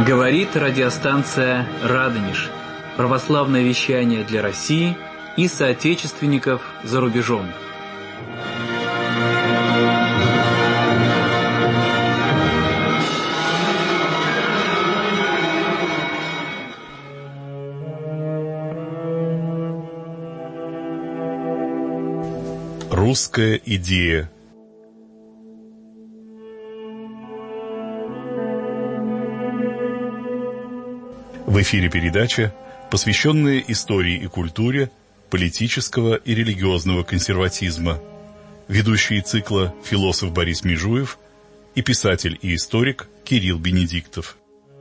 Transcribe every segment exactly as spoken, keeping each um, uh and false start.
Говорит радиостанция «Радонеж». Православное вещание для России и соотечественников за рубежом. Русская идея. В эфире передача, посвященная истории и культуре политического и религиозного консерватизма. Ведущие цикла философ Борис Межуев и писатель и историк Кирилл Бенедиктов.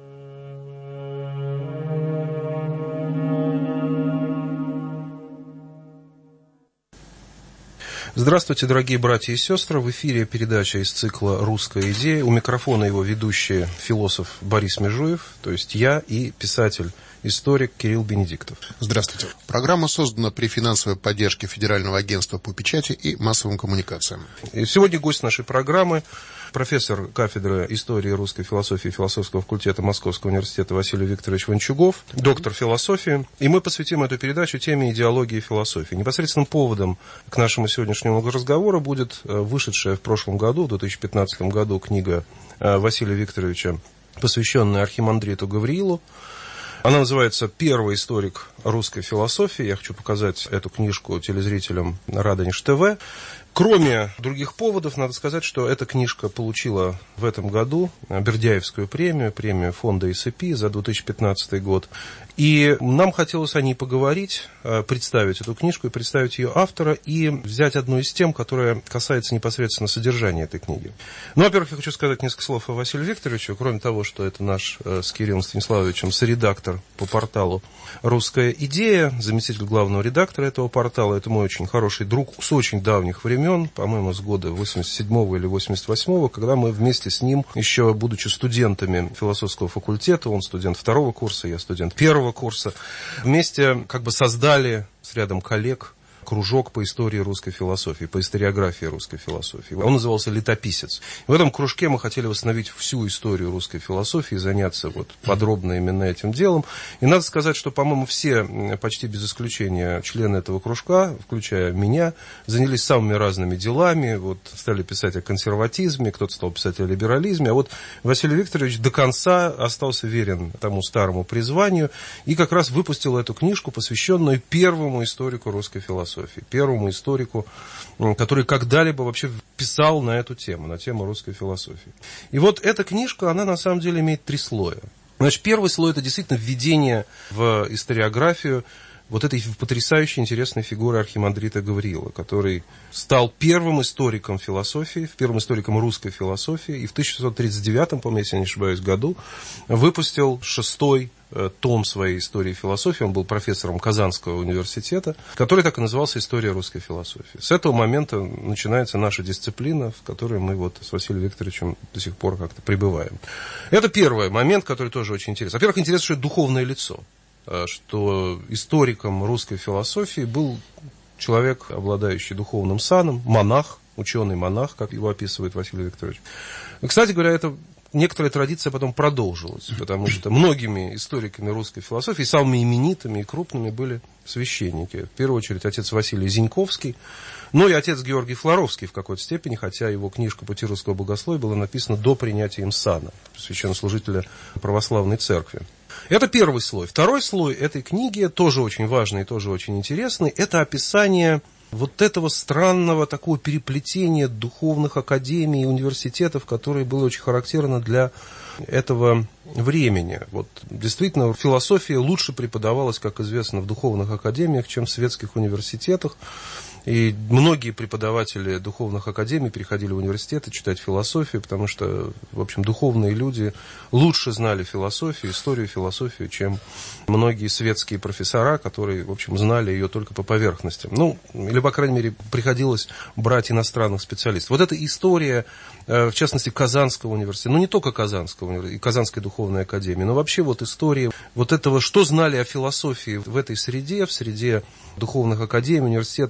Здравствуйте, дорогие братья и сестры. В эфире передача из цикла «Русская идея». У микрофона его ведущий философ Борис Межуев, то есть я, и писатель, историк Кирилл Бенедиктов. Здравствуйте. Программа создана при финансовой поддержке Федерального агентства по печати и массовым коммуникациям. И сегодня гость нашей программы – профессор кафедры истории русской философии философского факультета Московского университета Василий Викторович Вончугов, доктор философии. И мы посвятим эту передачу теме идеологии и философии. Непосредственным поводом к нашему сегодняшнему разговору будет вышедшая в прошлом году, в две тысячи пятнадцатом году, книга Василия Викторовича, посвященная архимандриту Гавриилу. Она называется «Первый историк русской философии». Я хочу показать эту книжку телезрителям Радонеж ТВ. Кроме других поводов, надо сказать, что эта книжка получила в этом году Бердяевскую премию, премию фонда и эс и пи за две тысячи пятнадцатый год. И нам хотелось о ней поговорить, представить эту книжку и представить ее автора, и взять одну из тем, которая касается непосредственно содержания этой книги. Ну, во-первых, я хочу сказать несколько слов о Василии Викторовиче, кроме того, что это наш с Кириллом Станиславовичем соредактор по порталу «Русская идея», заместитель главного редактора этого портала. Это мой очень хороший друг с очень давних времен, по-моему, с года восемьдесят седьмого или восемьдесят восьмого, когда мы вместе с ним, еще будучи студентами философского факультета, он студент второго курса, я студент первого курса, вместе как бы создали с рядом коллег кружок по истории русской философии, по историографии русской философии. Он назывался «Летописец». В этом кружке мы хотели восстановить всю историю русской философии, заняться вот подробно именно этим делом. И надо сказать, что, по-моему, все, почти без исключения, члены этого кружка, включая меня, занялись самыми разными делами. Вот стали писать о консерватизме, кто-то стал писать о либерализме. А вот Василий Викторович до конца остался верен тому старому призванию и как раз выпустил эту книжку, посвященную первому историку русской философии. Первому историку, который когда-либо вообще писал на эту тему, на тему русской философии. И вот эта книжка, она на самом деле имеет три слоя. Значит, первый слой – это действительно введение в историографию вот этой потрясающей интересной фигуры архимандрита Гавриила, который стал первым историком философии, первым историком русской философии, и в тысяча шестьсот тридцать девятом, по-моему, если я не ошибаюсь, году выпустил шестой том своей истории философии. Он был профессором Казанского университета, который так и назывался «История русской философии». С этого момента начинается наша дисциплина, в которой мы вот с Василием Викторовичем до сих пор как-то пребываем. Это первый момент, который тоже очень интересен. Во-первых, интересно, что это духовное лицо, что историком русской философии был человек, обладающий духовным саном, монах, ученый-монах, как его описывает Василий Викторович. И, кстати говоря, это некоторая традиция потом продолжилась, потому что многими историками русской философии, самыми именитыми и крупными были священники. В первую очередь отец Василий Зиньковский, но и отец Георгий Флоровский в какой-то степени, хотя его книжка «Пути русского богословия» была написана до принятия им сана священнослужителя православной церкви. Это первый слой. Второй слой этой книги, тоже очень важный и тоже очень интересный, это описание вот этого странного такого переплетения духовных академий и университетов, которое было очень характерно для этого времени. Вот действительно, философия лучше преподавалась, как известно, в духовных академиях, чем в светских университетах. И многие преподаватели духовных академий переходили в университеты читать философию, потому что, в общем, духовные люди лучше знали философию, историю философию, чем многие светские профессора, которые, в общем, знали ее только по поверхности. Ну, или, по крайней мере, приходилось брать иностранных специалистов. Вот эта история, в частности, Казанского университета, ну, не только Казанского университета, и Казанской духовной академии, но вообще вот история вот этого, что знали о философии в этой среде, в среде духовных академий, университетов именно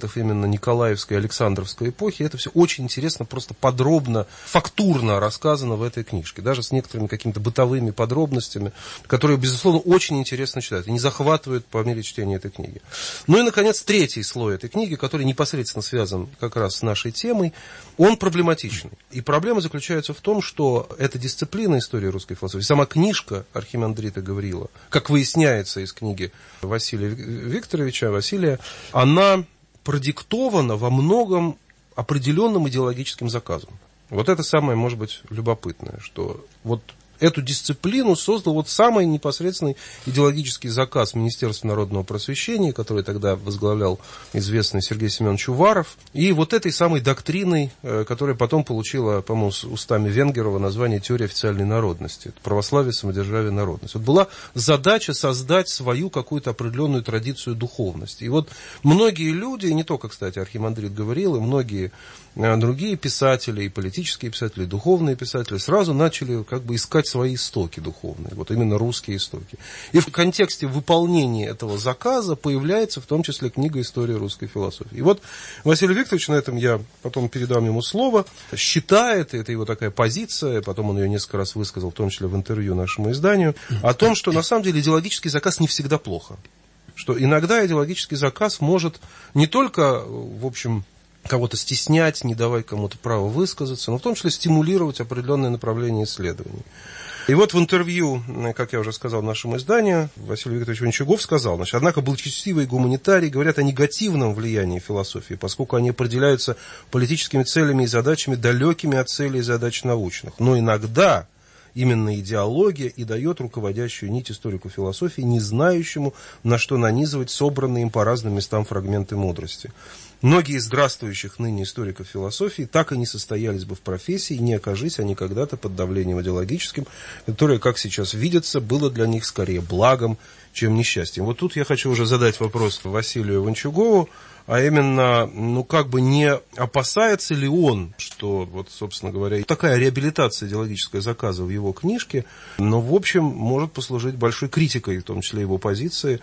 Николаевской, Александровской эпохи. Это все очень интересно, просто подробно, фактурно рассказано в этой книжке, даже с некоторыми какими-то бытовыми подробностями, которые, безусловно, очень интересно читать и не захватывают по мере чтения этой книги. Ну и, наконец, третий слой этой книги, который непосредственно связан как раз с нашей темой, он проблематичный. И проблема заключается в том, что эта дисциплина истории русской философии, сама книжка Архимандрита Гавриила, как выясняется из книги Василия Викторовича, Василия, она продиктована во многом определенным идеологическим заказом. Вот это самое, может быть, любопытное, что вот эту дисциплину создал вот самый непосредственный идеологический заказ Министерства народного просвещения, который тогда возглавлял известный Сергей Семенович Уваров, и вот этой самой доктриной, которая потом получила, по-моему, с устами Венгерова название «Теория официальной народности», православие, самодержавие, народность. Вот была задача создать свою какую-то определенную традицию духовности. И вот многие люди, не только, кстати, архимандрит говорил, и многие другие писатели, и политические писатели, и духовные писатели сразу начали как бы искать свои истоки духовные, вот именно русские истоки. И в контексте выполнения этого заказа появляется в том числе книга «История русской философии». И вот Василий Викторович, на этом я потом передам ему слово, считает, это его такая позиция, потом он ее несколько раз высказал, в том числе в интервью нашему изданию, о том, что на самом деле идеологический заказ не всегда плохо. Что иногда идеологический заказ может не только, в общем, кого-то стеснять, не давать кому-то право высказаться, но в том числе стимулировать определенное направление исследований. И вот в интервью, как я уже сказал нашему изданию, Василий Викторович Венчугов сказал, значит, однако благочестивые гуманитарии говорят о негативном влиянии философии, поскольку они определяются политическими целями и задачами, далекими от целей и задач научных. Но иногда именно идеология и дает руководящую нить историку философии, не знающему, на что нанизывать собранные им по разным местам фрагменты мудрости. Многие из здравствующих ныне историков философии так и не состоялись бы в профессии, не окажись они когда-то под давлением идеологическим, которое, как сейчас видится, было для них скорее благом, чем несчастьем. Вот тут я хочу уже задать вопрос Василию Венчугову, а именно, ну как бы не опасается ли он, что, вот, собственно говоря, такая реабилитация идеологического заказа в его книжке, но, в общем, может послужить большой критикой, в том числе его позиции,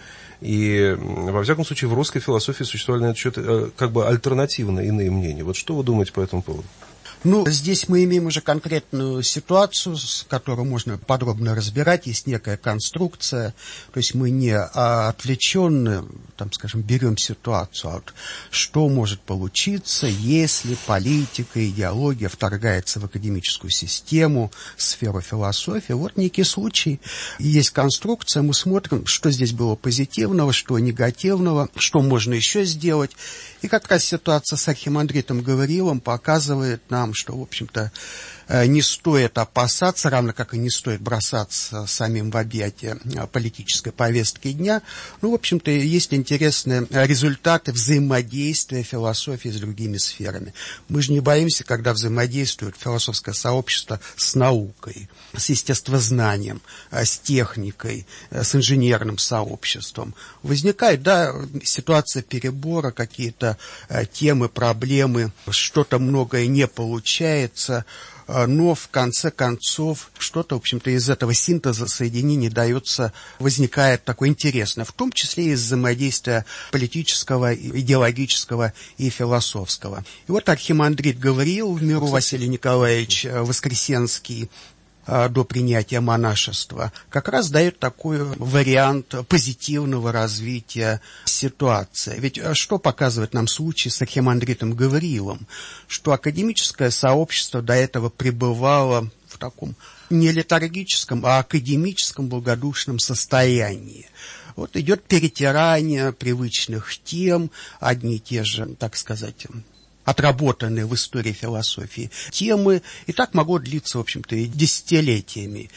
и, во всяком случае, в русской философии существовали на этот счет как бы альтернативные иные мнения. Вот что вы думаете по этому поводу? Ну, здесь мы имеем уже конкретную ситуацию, с которой можно подробно разбирать. Есть некая конструкция, то есть мы не отвлеченно, там, скажем, берем ситуацию, а вот что может получиться, если политика, идеология вторгается в академическую систему, сферу философии. Вот некий случай. Есть конструкция, мы смотрим, что здесь было позитивного, что негативного, что можно еще сделать. И как раз ситуация с архимандритом Гавриилом показывает нам, что, в общем-то, не стоит опасаться, равно как и не стоит бросаться самим в объятия политической повестки дня. Ну, в общем-то, есть интересные результаты взаимодействия философии с другими сферами. Мы же не боимся, когда взаимодействует философское сообщество с наукой, с естествознанием, с техникой, с инженерным сообществом. Возникает, да, ситуация перебора, какие-то темы, проблемы, что-то многое не получается, но в конце концов что-то, в общем-то, из этого синтеза, соединения дается, возникает такое интересное, в том числе из взаимодействия политического, идеологического и философского. И вот архимандрит Гавриил, в миру Василий Николаевич Воскресенский, до принятия монашества, как раз дает такой вариант позитивного развития ситуации. Ведь что показывает нам случай с архимандритом Гавриилом? Что академическое сообщество до этого пребывало в таком не летаргическом, а академическом благодушном состоянии. Вот идет перетирание привычных тем, одни и те же, так сказать, отработанные в истории философии темы, и так могло длиться, в общем-то, и десятилетиями.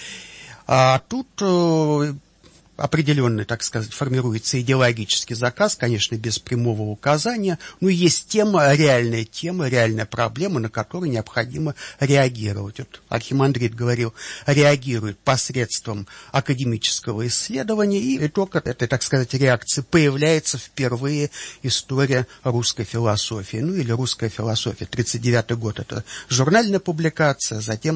А тут э, определенный, так сказать, формируется идеологический заказ, конечно, без прямого указания, но есть тема, реальная тема, реальная проблема, на которую необходимо реагировать. Вот архимандрит говорил, реагирует посредством академического исследования, и итог этой, так сказать, реакции появляется впервые история русской философии, ну или русская философия. тридцать девятый год — это журнальная публикация, затем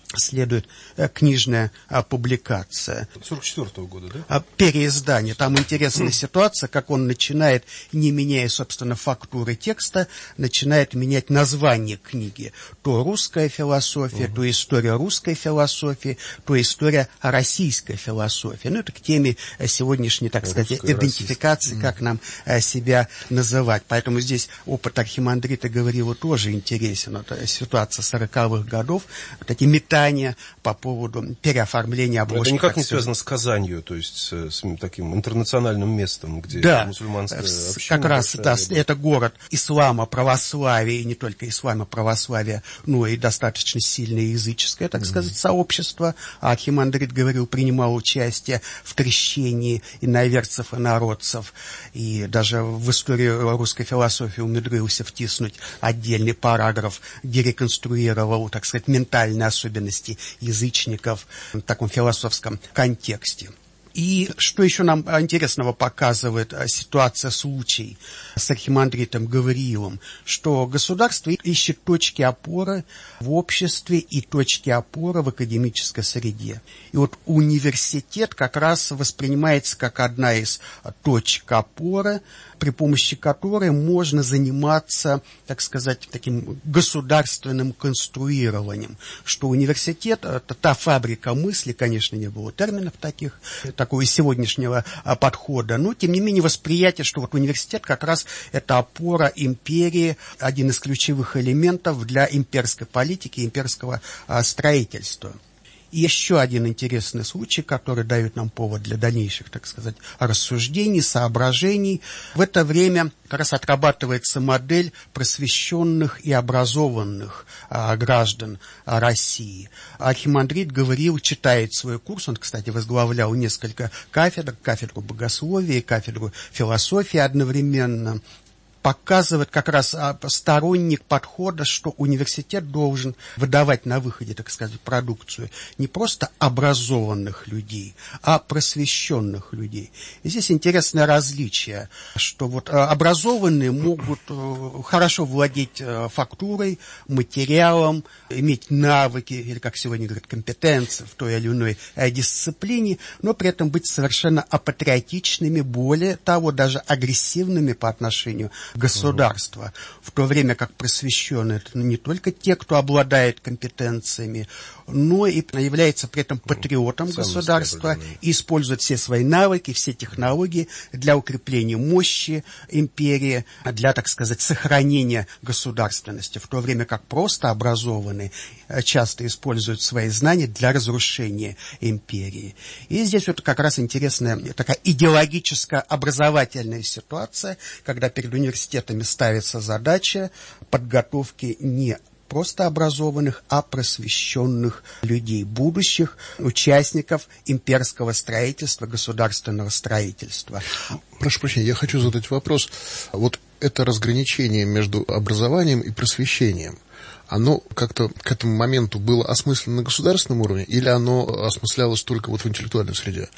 следует книжная публикация. сорок четвёртого года, да? Переиздание. Там интересная ситуация, как он начинает, не меняя, собственно, фактуры текста, начинает менять название книги. То русская философия, uh-huh. то история русской философии, то история российской философии. Ну, это к теме сегодняшней, так сказать, русская, идентификации, uh-huh. как нам себя называть. Поэтому здесь опыт архимандрита Гавриила тоже интересен. Это ситуация сороковых годов, такие метания по поводу переоформления обложки. Это никак не связано с Казанью, то есть с, с таким интернациональным местом, где да, мусульманская община. Как раз да, это город ислама, православия, и не только ислама, православия, но и достаточно сильное языческое, так mm-hmm. сказать, сообщество. А архимандрит Гавриил принимал участие в крещении иноверцев и народцев, и даже в историю русской философии умудрился втиснуть отдельный параграф, где реконструировал, так сказать, ментальные особенности язычников в таком философском контексте. И что еще нам интересного показывает ситуация, случай с архимандритом Гавриилом, что государство ищет точки опоры в обществе и точки опоры в академической среде. И вот университет как раз воспринимается как одна из точек опоры, при помощи которой можно заниматься, так сказать, таким государственным конструированием. Что университет – это та фабрика мысли, конечно, не было терминов таких, такого сегодняшнего подхода, но, тем не менее, восприятие, что вот университет как раз это опора империи, один из ключевых элементов для имперской политики, имперского строительства. И еще один интересный случай, который дает нам повод для дальнейших, так сказать, рассуждений, соображений. В это время как раз отрабатывается модель просвещенных и образованных а, граждан а, России. Архимандрит Гавриил читает свой курс, он, кстати, возглавлял несколько кафедр, кафедру богословия, кафедру философии одновременно. Показывает как раз сторонник подхода, что университет должен выдавать на выходе, так сказать, продукцию не просто образованных людей, а просвещенных людей. И здесь интересное различие, что вот образованные могут хорошо владеть фактурой, материалом, иметь навыки, или, как сегодня говорят, компетенции в той или иной дисциплине, но при этом быть совершенно апатриотичными, более того, даже агрессивными по отношению государства, в то время как просвещенные это не только те, кто обладает компетенциями, но и является при этом патриотом Самый государства и использует все свои навыки, все технологии для укрепления мощи империи, для, так сказать, сохранения государственности, в то время как просто образованные часто используют свои знания для разрушения империи. И здесь вот как раз интересная такая идеологическая образовательная ситуация, когда перед университетами ставится задача подготовки не просто образованных, а просвещенных людей, будущих участников имперского строительства, государственного строительства. Прошу прощения, я хочу задать вопрос. Вот это разграничение между образованием и просвещением, оно как-то к этому моменту было осмысленно на государственном уровне или оно осмыслялось только вот в интеллектуальной среде?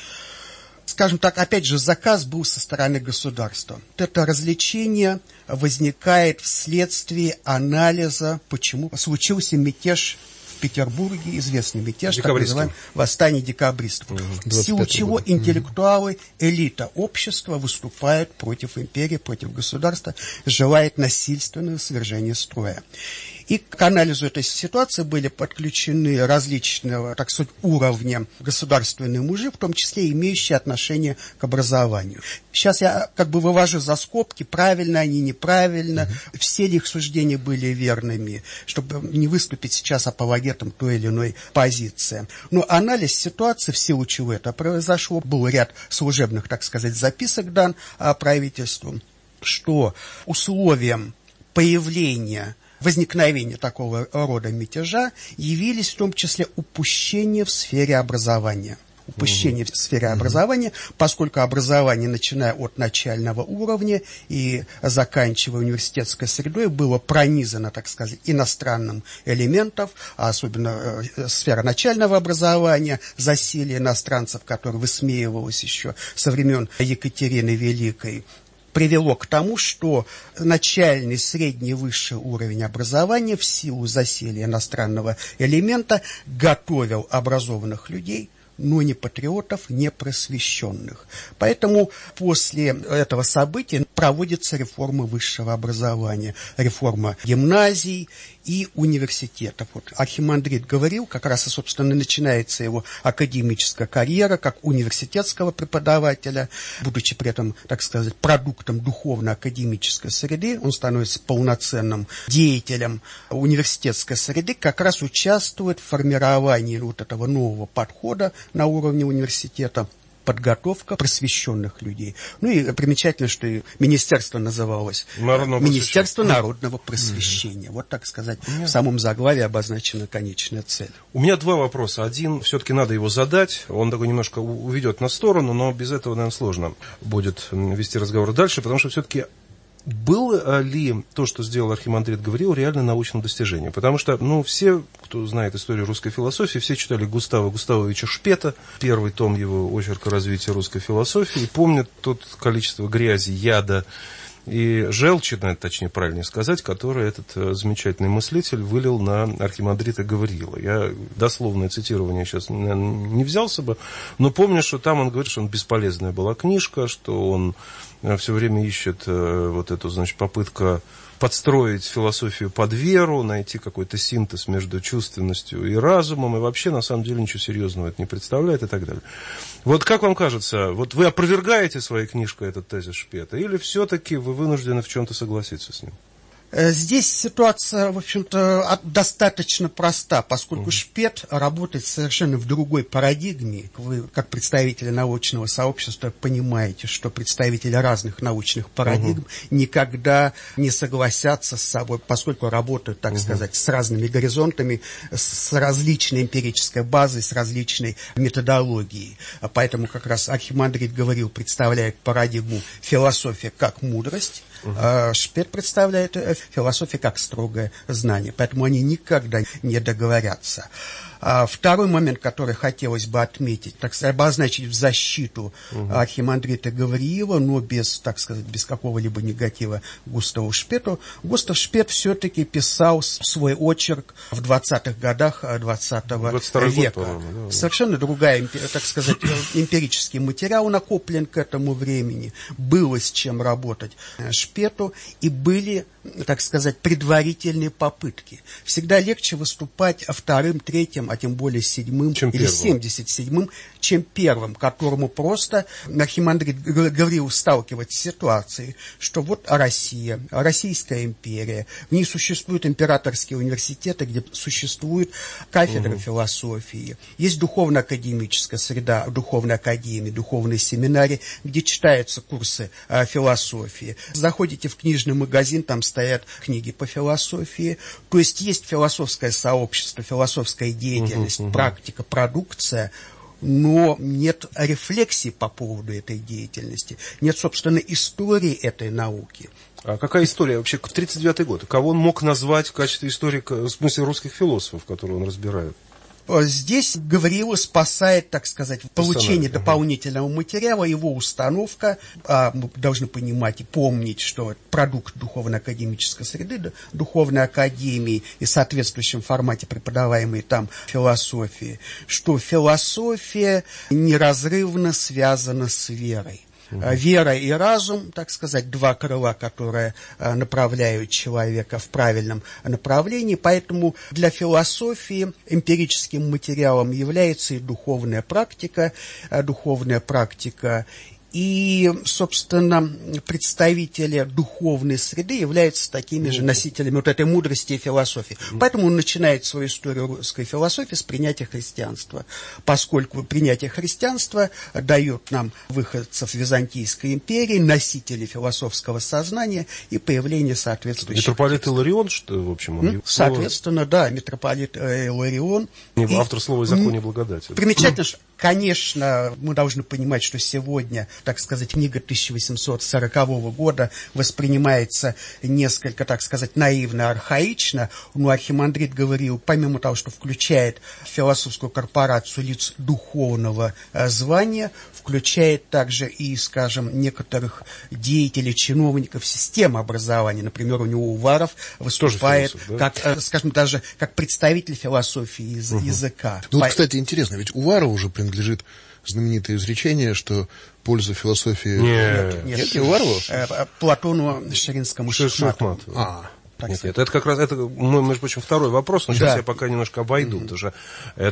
Скажем так, опять же, заказ был со стороны государства. Вот это развлечение возникает вследствие анализа, почему случился мятеж в Петербурге, известный мятеж, так называемый восстание декабристов, в силу чего интеллектуалы, элита общества выступают против империи, против государства, желает насильственного свержения строя. И к анализу этой ситуации были подключены различного, так сказать, уровня государственные мужи, в том числе имеющие отношение к образованию. Сейчас я как бы вывожу за скобки, правильно они, неправильно, uh-huh. все ли их суждения были верными, чтобы не выступить сейчас апологетом той или иной позиции. Но анализ ситуации, в силу чего это произошло, был ряд служебных, так сказать, записок дан правительству, что условием появления возникновения такого рода мятежа явились в том числе упущения в сфере образования. Упущение uh-huh. в сфере uh-huh. образования, поскольку образование, начиная от начального уровня и заканчивая университетской средой, было пронизано, так сказать, иностранным элементом, а особенно э, сфера начального образования, засилие иностранцев, которое высмеивалось еще со времен Екатерины Великой, привело к тому, что начальный, средний, высший уровень образования в силу засилия иностранного элемента готовил образованных людей, но не патриотов, не просвещенных. Поэтому после этого события проводится реформа высшего образования, реформа гимназий и университетов. Вот Архимандрит говорил, как раз, собственно, начинается его академическая карьера как университетского преподавателя, будучи при этом, так сказать, продуктом духовно-академической среды, он становится полноценным деятелем университетской среды, как раз участвует в формировании вот этого нового подхода на уровне университета, подготовка просвещенных людей. Ну и примечательно, что и министерство называлось Народного Министерство народного просвещения. Mm-hmm. Вот, так сказать, mm-hmm. в самом заглавии обозначена конечная цель. У меня два вопроса. Один, все-таки надо его задать. Он такой немножко уведет на сторону, но без этого, наверное, сложно будет вести разговор дальше, потому что все-таки было ли то, что сделал Архимандрит Гавриил, реально научным достижением? Потому что, ну, все, кто знает историю русской философии, все читали Густава Густавовича Шпета, первый том его очерка развития русской философии, и помнят тот количество грязи, яда и желчи, точнее, правильнее сказать, который этот замечательный мыслитель вылил на Архимандрита Гавриила. Я дословное цитирование сейчас не взялся бы, но помню, что там он говорит, что он бесполезная была книжка, что он все время ищет вот эту, значит, попытка подстроить философию под веру, найти какой-то синтез между чувственностью и разумом, и вообще, на самом деле, ничего серьезного это не представляет и так далее. Вот как вам кажется, вот вы опровергаете своей книжкой этот тезис Шпета, или все-таки вы вынуждены в чем-то согласиться с ним? Здесь ситуация, в общем-то, достаточно проста, поскольку mm. Шпет работает совершенно в другой парадигме. Вы, как представители научного сообщества, понимаете, что представители разных научных парадигм mm-hmm. никогда не согласятся с собой, поскольку работают, так mm-hmm. сказать, с разными горизонтами, с различной эмпирической базой, с различной методологией. Поэтому как раз Архимандрит говорил, представляет парадигму философия как мудрость, Uh-huh. Шпет представляет философию как строгое знание, поэтому они никогда не договорятся. А второй момент, который хотелось бы отметить, так сказать, обозначить в защиту uh-huh. Архимандрита Гавриила, но без, так сказать, без какого-либо негатива Густаву Шпету. Густав Шпет все-таки писал свой очерк в двадцатых годах двадцатого века. Год, да, совершенно другая, так сказать, эмпирический материал накоплен к этому времени. Было с чем работать Шпету, и были, так сказать, предварительные попытки. Всегда легче выступать вторым, третьим, а тем более седьмым чем или семьдесят седьмым, чем первым, которому просто Архимандрит Гавриил сталкивается с ситуацией, что вот Россия, Российская империя, в ней существуют императорские университеты, где существует кафедра угу. философии, есть духовно-академическая среда, духовной академии, духовной семинарии, где читаются курсы а, философии. Заходите в книжный магазин, там стоят книги по философии, то есть есть философское сообщество, философская деятельность, деятельность, uh-huh, uh-huh. практика, продукция, но нет рефлексии по поводу этой деятельности, нет, собственно, истории этой науки. А какая история вообще? тридцать девятый год. Кого он мог назвать в качестве историка, в смысле русских философов, которые он разбирает? Здесь Гавриила спасает, так сказать, получение дополнительного материала, его установка. А мы должны понимать и помнить, что продукт духовно-академической среды, духовной академии и в соответствующем формате преподаваемой там философии, что философия неразрывно связана с верой. Uh-huh. Вера и разум, так сказать, два крыла, которые направляют человека в правильном направлении. Поэтому для философии эмпирическим материалом является и духовная практика, духовная практика. И, собственно, представители духовной среды являются такими же носителями вот этой мудрости и философии. Поэтому он начинает свою историю русской философии с принятия христианства, поскольку принятие христианства дает нам выходцев Византийской империи, носителей философского сознания и появление соответствующих... Митрополит Иларион, что, в общем, он... Соответственно, да, митрополит Иларион. Автор слова «Законе благодати». Примечательно, что Конечно, мы должны понимать, что сегодня, так сказать, книга тысяча восемьсот сорокового года воспринимается несколько, так сказать, наивно, архаично, но архимандрит говорил, помимо того, что включает философскую корпорацию лиц духовного звания, включает также и, скажем, некоторых деятелей, чиновников системы образования. Например, у него Уваров выступает философ, да? как, скажем, даже как представитель философии из, угу. языка. Ну, вот, кстати, интересно, ведь Уваров уже принадлежит знаменитое изречение, что польза философии... Нет, нет, нет, не Уварову? Платону Ширинскому Шахматову. А, нет, нет, это как раз, это, ну, между прочим, второй вопрос, но сейчас да. я пока немножко обойду. Mm-hmm. Тоже.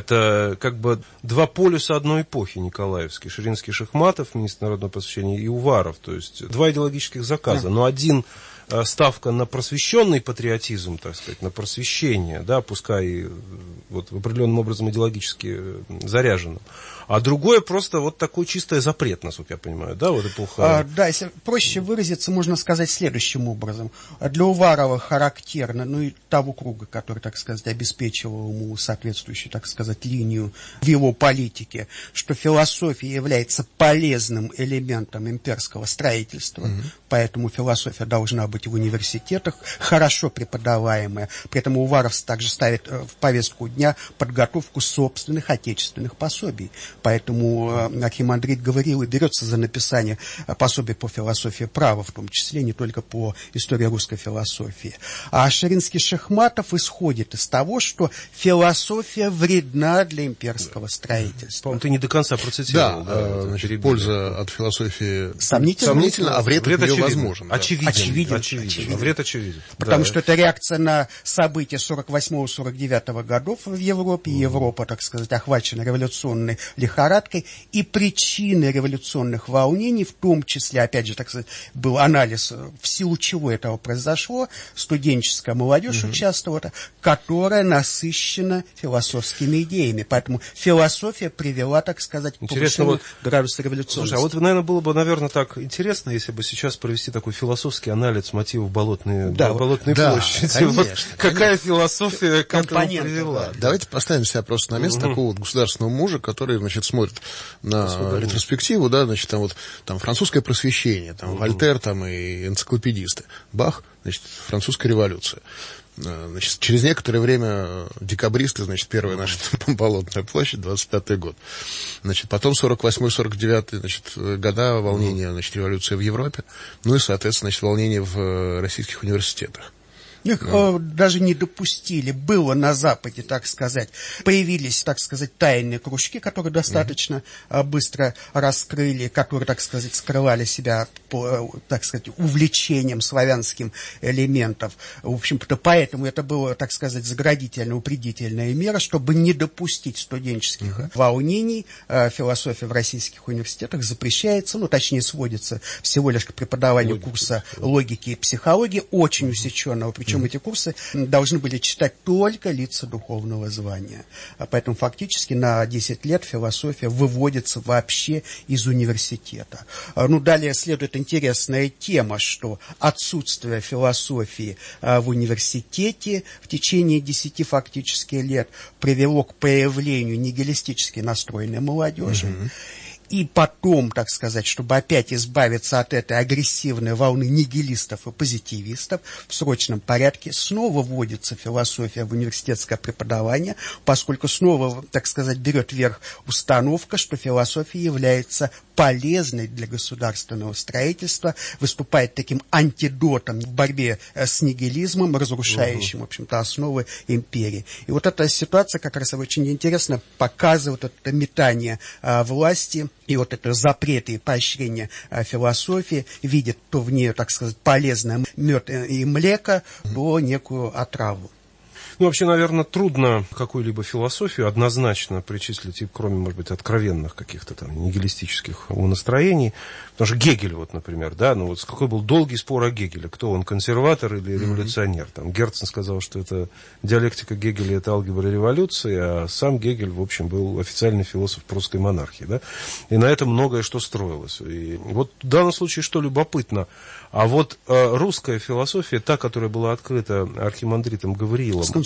Это как бы два полюса одной эпохи Николаевский. Ширинский, Шахматов, министр народного просвещения, и Уваров. То есть два идеологических заказа. Mm-hmm. Но один ставка на просвещенный патриотизм, так сказать, на просвещение, да, пускай вот определенным образом идеологически заряженным. А другое просто вот такой чистый запрет, насколько я понимаю, да, вот эпоха... А, да, если проще выразиться, можно сказать следующим образом. Для Уварова характерно, ну и того круга, который, так сказать, обеспечивал ему соответствующую, так сказать, линию в его политике, что философия является полезным элементом имперского строительства, угу. поэтому философия должна быть в университетах, хорошо преподаваемая. При этом Уваров также ставит в повестку дня подготовку собственных отечественных пособий. Поэтому архимандрит говорил и берется за написание пособий по философии права, в том числе не только по истории русской философии. А Ширинский Шахматов исходит из того, что философия вредна для имперского строительства. По-моему, ты не до конца процитировал. Да, да, значит, польза от философии сомнительна, сомнительна, а вред, вред от нее очевиден. возможен. Очевиден. Очевиден. очевиден. очевиден. А вред очевиден. Потому да. что это реакция на события сорок восьмого сорок девятого годов в Европе. Mm. Европа, так сказать, охвачена революционной лихорадкой, и причины революционных волнений, в том числе, опять же, так сказать, был анализ, в силу чего этого произошло, студенческая молодежь mm-hmm. участвовала, которая насыщена философскими идеями. Поэтому философия привела, так сказать, к повышению вот, градуса революционности. Слушай, а вот, наверное, было бы, наверное, так интересно, если бы сейчас провести такой философский анализ мотивов болотной, да, болотной да, площади. Конечно, вот конечно. Какая философия к этому привела? Да. Давайте поставим себя просто на место mm-hmm. такого вот государственного мужа, который, значит, смотрит на Посмотрим. ретроспективу, да, значит, там вот там французское просвещение, там mm-hmm. Вольтер, там и энциклопедисты. Бах, значит, французская революция. Значит, через некоторое время декабристы, значит, первая наша Болотная площадь, двадцать пятый год. Значит, потом сорок восьмой сорок девятый, значит, года волнения, значит, революция в Европе, ну и, соответственно, значит, волнение в российских университетах. Их mm. даже не допустили. Было на Западе, так сказать, появились, так сказать, тайные кружки, которые достаточно mm. быстро раскрыли, которые, так сказать, скрывали себя по, так сказать, увлечением славянским элементов. В общем-то, поэтому это было, так сказать, заградительно-упредительная мера, чтобы не допустить студенческих mm. волнений. Философия в российских университетах запрещается, ну, точнее, сводится всего лишь к преподаванию Логика. курса логики и психологии, очень mm. усеченного, причем эти курсы должны были читать только лица духовного звания. Поэтому фактически на десять лет философия выводится вообще из университета. Ну, далее следует интересная тема, что отсутствие философии в университете в течение десяти фактически лет привело к появлению нигилистически настроенной молодежи. Mm-hmm. И потом, так сказать, чтобы опять избавиться от этой агрессивной волны нигилистов и позитивистов, в срочном порядке снова вводится философия в университетское преподавание, поскольку снова, так сказать, берет верх установка, что философия является полезной для государственного строительства, выступает таким антидотом в борьбе с нигилизмом, разрушающим, в общем-то, основы империи. И вот эта ситуация как раз очень интересно показывает это метание а, власти, и вот это запреты и поощрение а, философии, видит то в нее, так сказать, полезное мед и млеко, то некую отраву. Ну, вообще, наверное, трудно какую-либо философию однозначно причислить, кроме, может быть, откровенных каких-то там нигилистических умонастроений. Потому что Гегель, вот, например, да, ну вот какой был долгий спор о Гегеле, кто он, консерватор или революционер. Mm-hmm. Там Герцен сказал, что это диалектика Гегеля, это алгебра революции, а сам Гегель, в общем, был официальный философ прусской монархии, да. И на этом многое что строилось. И вот в данном случае что любопытно, а вот э, русская философия, та, которая была открыта архимандритом Гавриилом,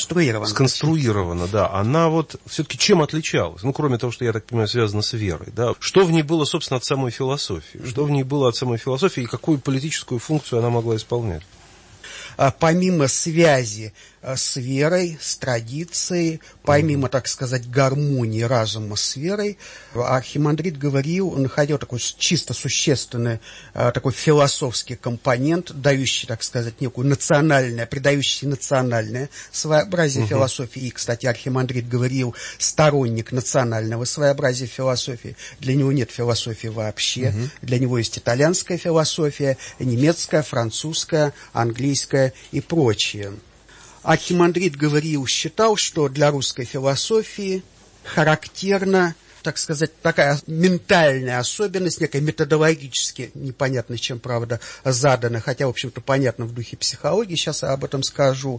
сконструирована. Сконструирована, да. Она вот все-таки чем отличалась? Ну, кроме того, что, я так понимаю, связано с верой, да. Что в ней было, собственно, от самой философии? Что в ней было от самой философии и какую политическую функцию она могла исполнять? Помимо связи с верой, с традицией, помимо, так сказать, гармонии разума с верой, архимандрит говорил, находил такой чисто существенный такой философский компонент, дающий, так сказать, некую национальное, придающий национальное своеобразие uh-huh. философии. И, кстати, архимандрит говорил, сторонник национального своеобразия философии. Для него нет философии вообще. Uh-huh. Для него есть итальянская философия, немецкая, французская, английская и прочее. Архимандрит говорил, считал, что для русской философии характерна, так сказать, такая ментальная особенность, некая методологически, непонятно чем, правда, задана, хотя, в общем-то, понятно в духе психологии, сейчас я об этом скажу,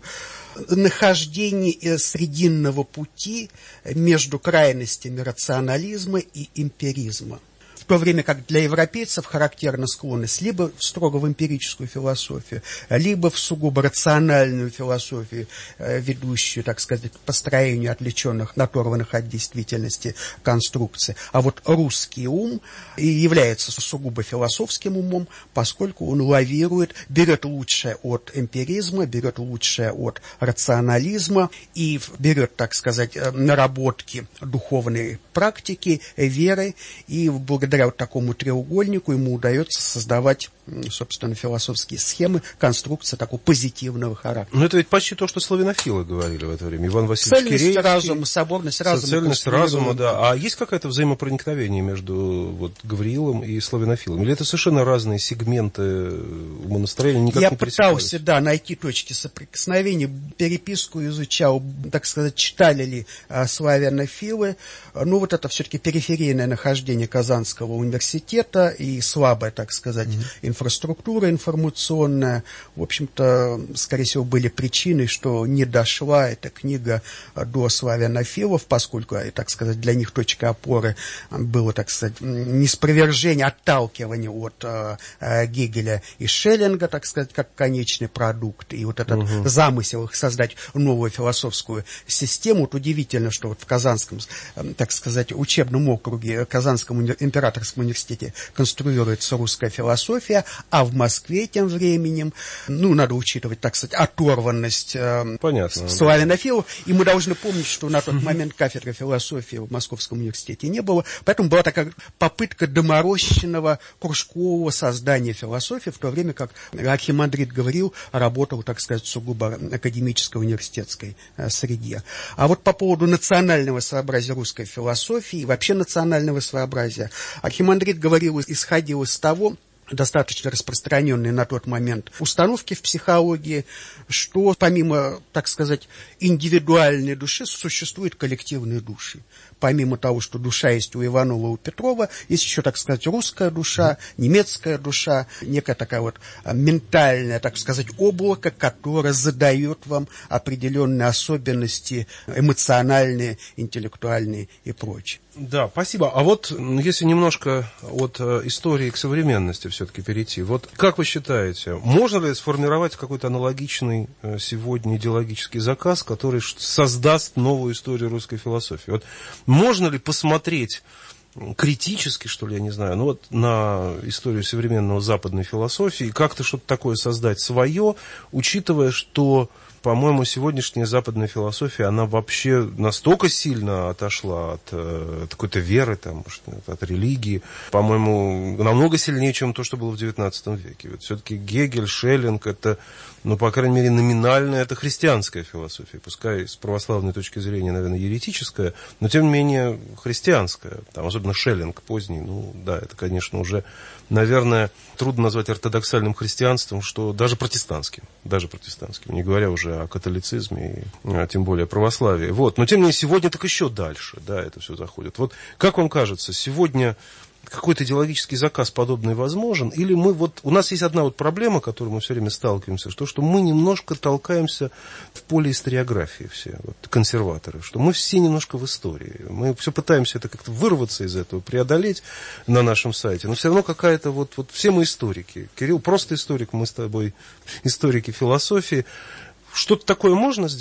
нахождение срединного пути между крайностями рационализма и эмпиризма. В то время как для европейцев характерна склонность либо строго в эмпирическую философию, либо в сугубо рациональную философию, ведущую, так сказать, к построению отвлеченных, оторванных от действительности конструкций. А вот русский ум и является сугубо философским умом, поскольку он лавирует, берет лучшее от эмпиризма, берет лучшее от рационализма и берет, так сказать, наработки духовной практики, веры, и благодаря Благодаря вот такому треугольнику ему удается создавать, собственно, философские схемы, конструкции такого позитивного характера. Но это ведь почти то, что славянофилы говорили в это время. Иван Васильевич Кирейский. Цельность разума, соборность разума. Цельность разума, да. А есть какое-то взаимопроникновение между вот, Гавриилом и славянофилом? Или это совершенно разные сегменты умонастроения? Никак Я не пытался, да, найти точки соприкосновения, переписку изучал, так сказать, читали ли а, славянофилы. Ну, вот это все-таки периферийное нахождение Казанского университета и слабая, так сказать, mm-hmm. инфраструктура информационная, в общем-то, скорее всего, были причины, что не дошла эта книга до славянофилов, поскольку, так сказать, для них точкой опоры было, так сказать, неспровержение, отталкивание от э, Гегеля и Шеллинга, так сказать, как конечный продукт, и вот этот mm-hmm. замысел их создать новую философскую систему. Вот удивительно, что вот в Казанском, так сказать, учебном округе, Казанском императорском университете конструируется русская философия, а в Москве тем временем, ну, надо учитывать, так сказать, оторванность э, славянофилов, и мы должны помнить, что на тот момент кафедры философии в Московском университете не было, поэтому была такая попытка доморощенного кружкового создания философии, в то время как архимандрит говорил, работал, так сказать, сугубо академической университетской э, среде. А вот по поводу национального своеобразия русской философии и вообще национального своеобразия, архимандрит говорил, исходил из того, достаточно распространенные на тот момент установки в психологии, что помимо, так сказать, индивидуальной души существуют коллективные души. Помимо того, что душа есть у Иванова, у Петрова, есть еще, так сказать, русская душа, немецкая душа, некая такая вот ментальная, так сказать, облако, которое задает вам определенные особенности эмоциональные, интеллектуальные и прочее. Да, спасибо. А вот если немножко от истории к современности все-таки перейти, вот как вы считаете, можно ли сформировать какой-то аналогичный сегодня идеологический заказ, который создаст новую историю русской философии? Вот можно ли посмотреть критически, что ли, я не знаю, ну вот на историю современного западной философии, как-то что-то такое создать свое, учитывая, что, по-моему, сегодняшняя западная философия, она вообще настолько сильно отошла от, от какой-то веры, там, от религии, по-моему, намного сильнее, чем то, что было в девятнадцатом веке. Вот все-таки Гегель, Шеллинг, это, ну, по крайней мере, номинально это христианская философия, пускай с православной точки зрения, наверное, еретическая, но, тем не менее, христианская, там, особенно Шеллинг поздний, ну, да, это, конечно, уже, наверное, трудно назвать ортодоксальным христианством, что даже протестантским, даже протестантским, не говоря уже о католицизме, и, а тем более о православии. Вот. Но, тем не менее, сегодня так еще дальше, да, это все заходит. Вот, как вам кажется, сегодня какой-то идеологический заказ подобный возможен? Или мы вот... У нас есть одна вот проблема, с которой мы все время сталкиваемся, что, что мы немножко толкаемся в поле историографии все, вот, консерваторы, что мы все немножко в истории. Мы все пытаемся это как-то вырваться из этого, преодолеть на нашем сайте, но все равно какая-то вот... вот все мы историки. Кирилл просто историк, мы с тобой историки философии. Что-то такое можно сделать?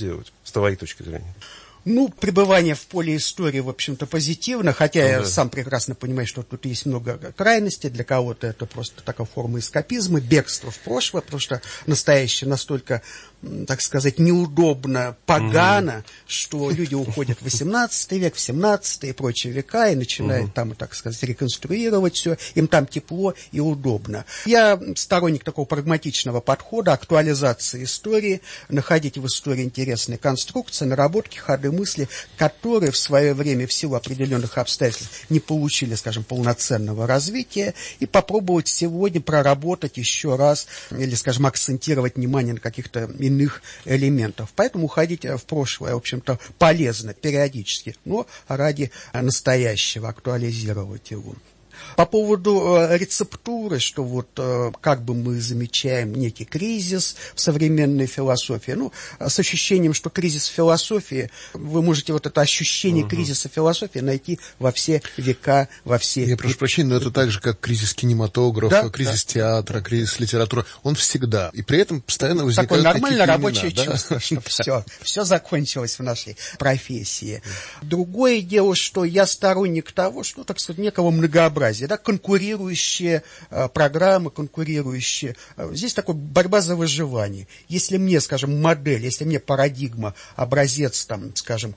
с твоей точки зрения? Ну, пребывание в поле истории, в общем-то, позитивно, хотя ну, я да. сам прекрасно понимаю, что тут есть много крайностей, для кого-то это просто такая форма эскапизма, бегство в прошлое, потому что настоящее настолько, так сказать, неудобно, погано, угу. что люди уходят в восемнадцатый век, в семнадцатый и прочие века и начинают угу. там, так сказать, реконструировать все, им там тепло и удобно. Я сторонник такого прагматичного подхода, актуализации истории, находить в истории интересные конструкции, наработки, ходы мысли, которые в свое время в силу определенных обстоятельств не получили, скажем, полноценного развития, и попробовать сегодня проработать еще раз или, скажем, акцентировать внимание на каких-то иных элементов. Поэтому уходить в прошлое, в общем-то, полезно периодически, но ради настоящего актуализировать его. По поводу э, рецептуры, что вот э, как бы мы замечаем некий кризис в современной философии, ну, с ощущением, что кризис философии, вы можете вот это ощущение uh-huh. кризиса философии найти во все века, во все... Я прошу прощения, но это так же, как кризис кинематографа, да? кризис да. театра, кризис литературы, он всегда. И при этом постоянно возникают такое нормальное рабочее имена, чувство, да? что все, все закончилось в нашей профессии. Другое дело, что я сторонник того, что, так сказать, некого многообразия. Да, конкурирующие э, программы, конкурирующие. Э, здесь такая борьба за выживание. Если мне, скажем, модель, если мне парадигма, образец, там, скажем,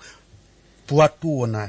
Платона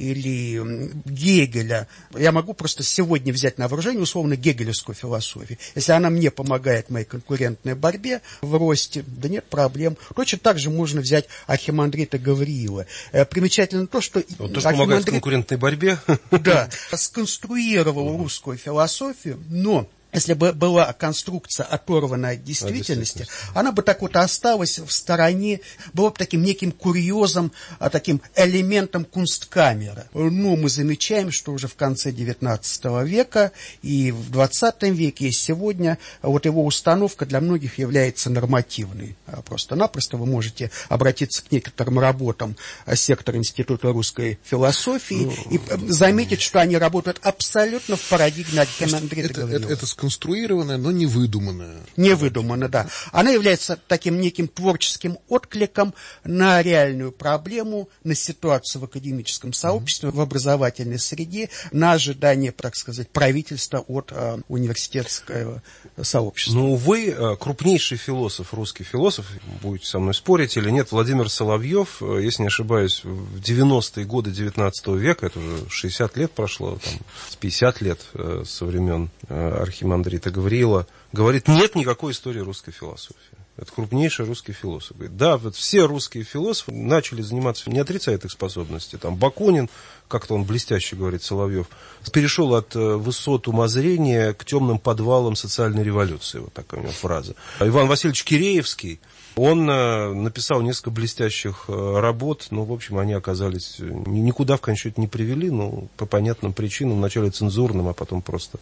или Гегеля, я могу просто сегодня взять на вооружение условно гегелевскую философию. Если она мне помогает в моей конкурентной борьбе, в росте, да нет проблем. Точно так же можно взять Архимандрита Гавриила. Примечательно то, что... Вот то, что помогает в конкурентной борьбе. Да, сконструировал русскую философию, но... Если бы была конструкция оторвана от действительности, она бы так вот осталась в стороне, была бы таким неким курьезом, таким элементом кунсткамеры. Но мы замечаем, что уже в конце девятнадцатого века и в двадцатом веке, и сегодня вот его установка для многих является нормативной. Просто-напросто вы можете обратиться к некоторым работам сектора Института русской философии ну, и заметить, что они работают абсолютно в парадигме Архимандрита Гавриила. Это сконструированная, но не выдуманная. Не выдуманная, да. Она является таким неким творческим откликом на реальную проблему, на ситуацию в академическом сообществе, mm-hmm. в образовательной среде, на ожидание, так сказать, правительства от э, университетского сообщества. Ну, увы, крупнейший философ, русский философ, будете со мной спорить или нет, Владимир Соловьев, если не ошибаюсь, в девяностые годы девятнадцатого века, это уже шестьдесят лет прошло, там, пятьдесят лет э, со времен э, Архимандрита Гавриила, говорит, нет никакой истории русской философии. Это крупнейший русский философ. Говорит, да, вот все русские философы начали заниматься, не отрицает их способности. Там Бакунин, как-то он блестяще говорит, Соловьев, перешел от высот умозрения к темным подвалам социальной революции. Вот такая у него фраза. Иван Васильевич Киреевский, он написал несколько блестящих работ, но, в общем, они оказались никуда в конечном счете не привели, ну, по понятным причинам, вначале цензурным, а потом просто,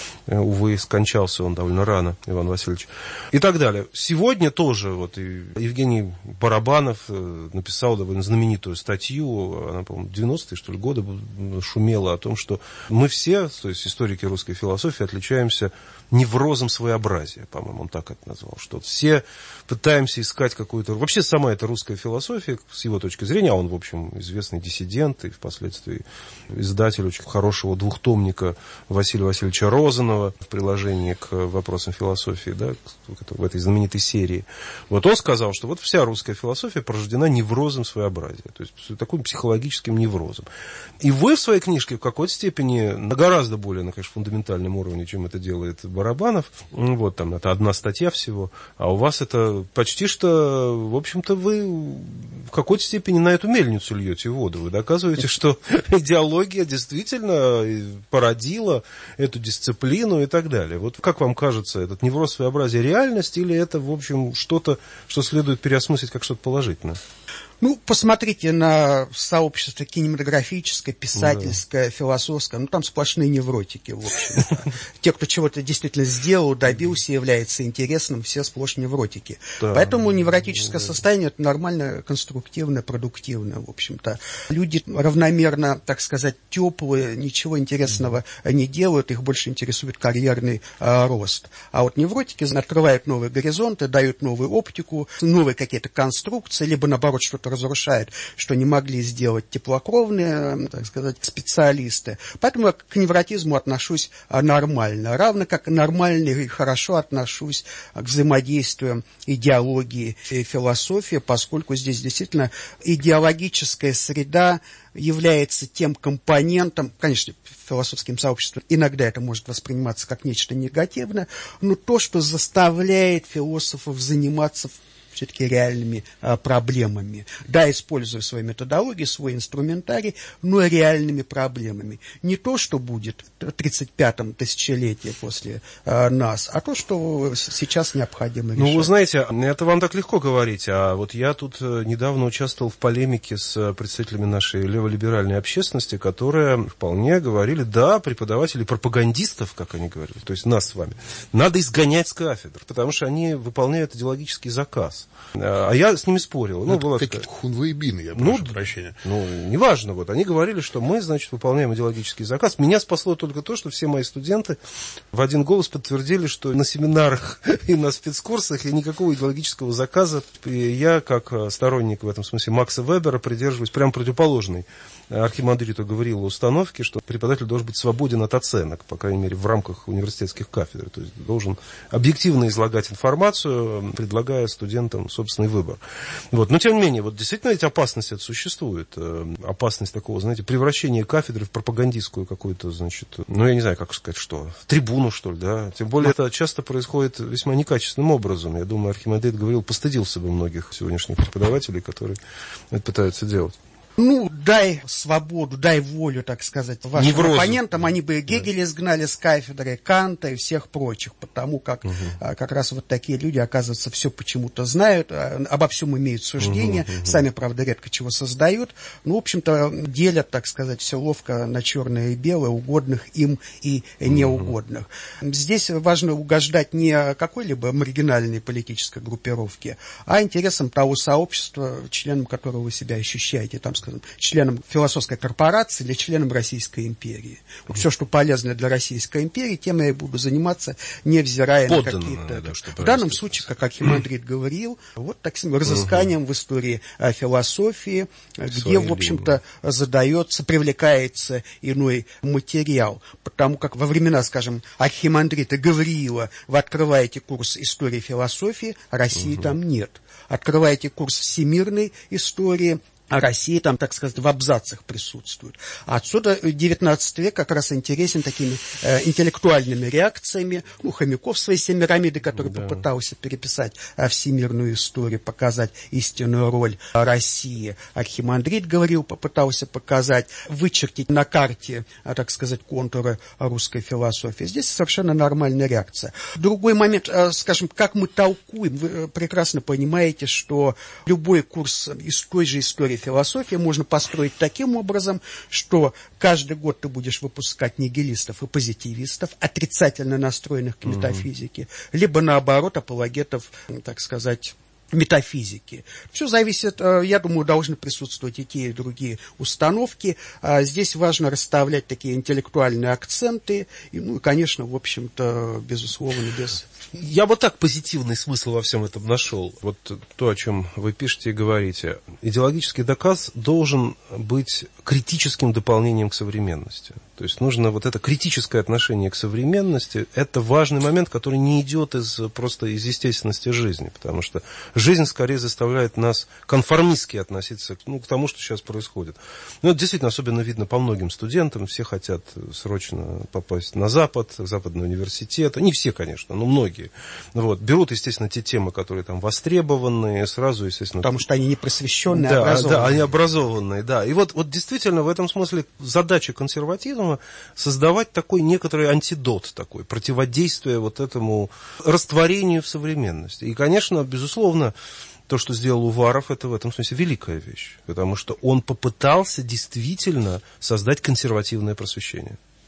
увы, скончался он довольно рано, Иван Васильевич, и так далее. Сегодня тоже вот Евгений Барабанов написал довольно знаменитую статью, она, по-моему, девяностые, что ли, годы шумела о том, что мы все, то есть историки русской философии, отличаемся неврозом своеобразия, по-моему, он так это назвал, что все пытаемся искать какую-то... Вообще сама эта русская философия, с его точки зрения, а он, в общем, известный диссидент и впоследствии издатель очень хорошего двухтомника Василия Васильевича Розанова в приложении к вопросам философии, да, в этой знаменитой серии. Вот он сказал, что вот вся русская философия порождена неврозом своеобразия, то есть таким психологическим неврозом. И вы в своей книжке в какой-то степени, на гораздо более, на, конечно, фундаментальном уровне, чем это делает Барабанов, вот там это одна статья всего, а у вас это почти что, в общем-то, вы в какой-то степени на эту мельницу льете воду. Вы доказываете, что идеология действительно породила эту дисциплину и так далее. Вот как вам кажется, этот невроз своеобразия реальность или это, в общем, что-то, что следует переосмыслить как что-то положительное? Ну, посмотрите на сообщество кинематографическое, писательское, да. философское. Ну, там сплошные невротики, в общем. Те, кто чего-то действительно сделал, добился, является интересным, все сплошь невротики. Да. Поэтому невротическое да. состояние – это нормально, конструктивное, продуктивное, в общем-то. Люди равномерно, так сказать, теплые, ничего интересного mm. не делают, их больше интересует карьерный а, рост. А вот невротики открывают новые горизонты, дают новую оптику, новые какие-то конструкции, либо, наоборот, что-то разрушает, что не могли сделать теплокровные, так сказать, специалисты. Поэтому я к невротизму отношусь нормально, равно как нормально и хорошо отношусь к взаимодействию идеологии и философии, поскольку здесь действительно идеологическая среда является тем компонентом, конечно, философским сообществом иногда это может восприниматься как нечто негативное, но то, что заставляет философов заниматься все-таки реальными а, проблемами. Да, используя свою методологию, свой инструментарий, но реальными проблемами. Не то, что будет в тридцать пятом тысячелетии после а, нас, а то, что сейчас необходимо решать. Ну, вы знаете, это вам так легко говорить, а вот я тут недавно участвовал в полемике с представителями нашей леволиберальной общественности, которые вполне говорили, да, преподавателей, пропагандистов, как они говорили, то есть нас с вами, надо изгонять с кафедр, потому что они выполняют идеологический заказ. А я с ними спорил. Ну, ну, какие-то хунвейбины, я ну, прошу прощения. Ну, неважно. Вот. Они говорили, что мы, значит, выполняем идеологический заказ. Меня спасло только то, что все мои студенты в один голос подтвердили, что на семинарах и на спецкурсах и никакого идеологического заказа. И я, как сторонник в этом смысле Макса Вебера, придерживаюсь прямо противоположной архимандриту Гавриилу установки, что преподаватель должен быть свободен от оценок, по крайней мере, в рамках университетских кафедр. То есть должен объективно излагать информацию, предлагая студентам собственный выбор. Вот. Но, тем не менее, вот действительно эти опасности это существует. Опасность такого, знаете, превращения кафедры в пропагандистскую какую-то, значит, ну, я не знаю, как сказать, что, в трибуну, что ли, да. Тем более, это часто происходит весьма некачественным образом. Я думаю, архимандрит Гавриил постыдился бы многих сегодняшних преподавателей, которые это пытаются делать. Ну, дай свободу, дай волю, так сказать, вашим Неврозу. Оппонентам. Они бы Гегеля изгнали с кафедры, Канта и всех прочих, потому как угу. а, как раз вот такие люди, оказывается, все почему-то знают, а, обо всем имеют суждения, угу, угу. сами, правда, редко чего создают. Ну, в общем-то, делят, так сказать, все ловко на черное и белое, угодных им и неугодных. Угу. Здесь важно угождать не какой-либо маргинальной политической группировке, а интересам того сообщества, членом которого вы себя ощущаете, там, скажем, членом философской корпорации или членом Российской империи. Mm-hmm. Все, что полезно для Российской империи, тем я и буду заниматься, невзирая Подданно, на какие-то... Да, в данном случае, как Архимандрит говорил, вот таким разысканием mm-hmm. в истории а, философии, Своим где, в общем-то, любимым. задается, привлекается иной материал. Потому как во времена, скажем, Архимандрита Гавриила вы открываете курс истории философии, а России mm-hmm. там нет. Открываете курс всемирной истории, а Россия там, так сказать, в абзацах присутствует. А отсюда девятнадцатый век как раз интересен такими э, интеллектуальными реакциями. Ну, Хомяков своей Семирамиды, который да. попытался переписать э, всемирную историю, показать истинную роль России. Архимандрит говорил, попытался показать, вычертить на карте, э, так сказать, контуры русской философии. Здесь совершенно нормальная реакция. Другой момент, э, скажем, как мы толкуем. Вы прекрасно понимаете, что любой курс из той же истории философии можно построить таким образом, что каждый год ты будешь выпускать нигилистов и позитивистов, отрицательно настроенных к метафизике, mm-hmm. либо наоборот апологетов, так сказать, метафизики. Все зависит, я думаю, должны присутствовать и те, и другие установки. Здесь важно расставлять такие интеллектуальные акценты. И, ну, и, конечно, в общем-то, безусловно, без... Я вот так позитивный смысл во всем этом нашел. Вот то, о чем вы пишете и говорите. Идеологический доказ должен быть критическим дополнением к современности. То есть нужно вот это критическое отношение к современности. Это важный момент, который не идет из, просто из естественности жизни. Потому что жизнь скорее заставляет нас конформистски относиться ну, к тому, что сейчас происходит. Ну, это действительно особенно видно по многим студентам. Все хотят срочно попасть на Запад, в западный университет. Не все, конечно, но многие. Вот. Берут, естественно, те темы, которые там востребованы, сразу, естественно... Потому что они не просвещенные, да, образованные. Да, они образованные, да. И вот, вот действительно в этом смысле задача консерватизма создавать такой некоторый антидот, такой, противодействие вот этому растворению в современности. И, конечно, безусловно, то, что сделал Уваров, это в этом смысле великая вещь. Потому что он попытался действительно создать консервативное просвещение.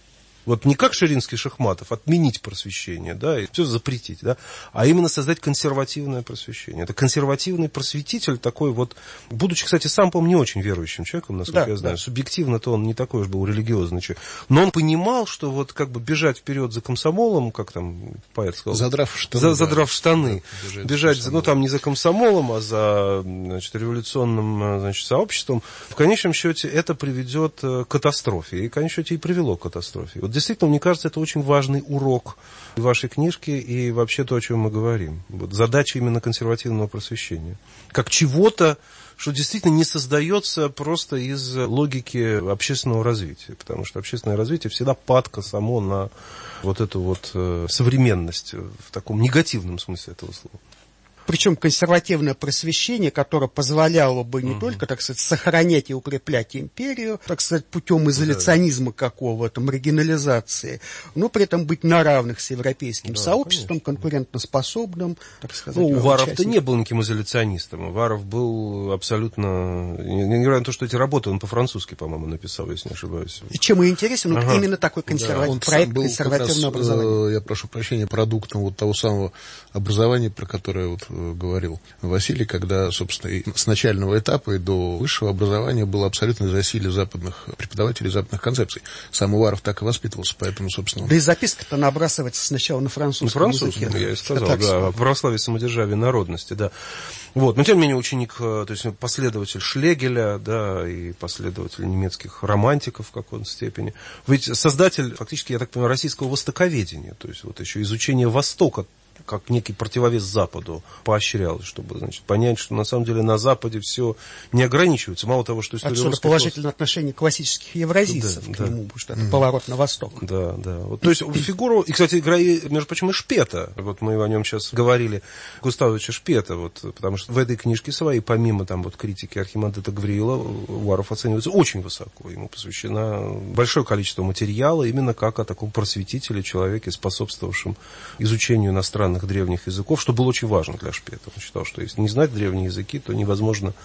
Вот не как Ширинский, Шахматов, отменить просвещение, да, и все запретить, да, а именно создать консервативное просвещение. Это консервативный просветитель такой вот, будучи, кстати, сам, по-моему, не очень верующим человеком, насколько да, я знаю, да. субъективно-то он не такой уж был религиозный человек, но он понимал, что вот как бы бежать вперед за комсомолом, как там поэт сказал, задрав штаны, за, да, задрав штаны, да, бежать, бежать, за ну там не за комсомолом, а за, значит, революционным, значит, сообществом, в конечном счете это приведет к катастрофе, и в конечном счете и привело к катастрофе. Вот действительно, мне кажется, это очень важный урок вашей книжки и вообще то, о чем мы говорим. Вот задача именно консервативного просвещения. Как чего-то, что действительно не создается просто из логики общественного развития. Потому что общественное развитие всегда падка само на вот эту вот современность в таком негативном смысле этого слова. Причем консервативное просвещение, которое позволяло бы не угу. только, так сказать, сохранять и укреплять империю, так сказать, путем изоляционизма да. какого-то, маргинализации, но при этом быть на равных с европейским да, сообществом, конечно. конкурентоспособным, так сказать. Ну, Уваров-то не был никаким изоляционистом. Уваров был абсолютно... Несмотря на то, что эти работы он по-французски, по-моему, написал, если не ошибаюсь. И чем и интересен, ага. вот именно такой консерватив... да. проект консервативного раз, образования. Я прошу прощения, продуктом вот того самого образования, про которое вот говорил Василий, когда, собственно, и с начального этапа и до высшего образования было абсолютно засилие западных преподавателей, западных концепций. Сам Уваров так и воспитывался, поэтому, собственно... Да и записка-то набрасывается сначала на французском на французском, языке. я и сказал, да, о православии, самодержавии, народности, да. Вот, но тем не менее ученик, то есть последователь Шлегеля, да, и последователь немецких романтиков в какой-то степени. Ведь создатель, фактически, я так понимаю, российского востоковедения, то есть вот еще изучение Востока, как некий противовес Западу поощрялось, чтобы, значит, понять, что на самом деле на Западе все не ограничивается. Мало того, что история Отсюда русской положительное философии... отношение классических евразийцев да, к да. нему, потому что это mm. поворот на восток. Да, да. Вот, то есть фигуру, и, кстати, играет, между прочим, и Шпета. Вот мы о нем сейчас говорили, Густавовича Шпета, вот, потому что в этой книжке своей, помимо там вот критики Архимандрита Гавриила, Уваров оценивается очень высоко. Ему посвящено большое количество материала именно как о таком просветителе, человеке, способствовавшем изучению иностранных древних языков, что было очень важно для Шпета. Он считал, что если не знать древние языки, то невозможно,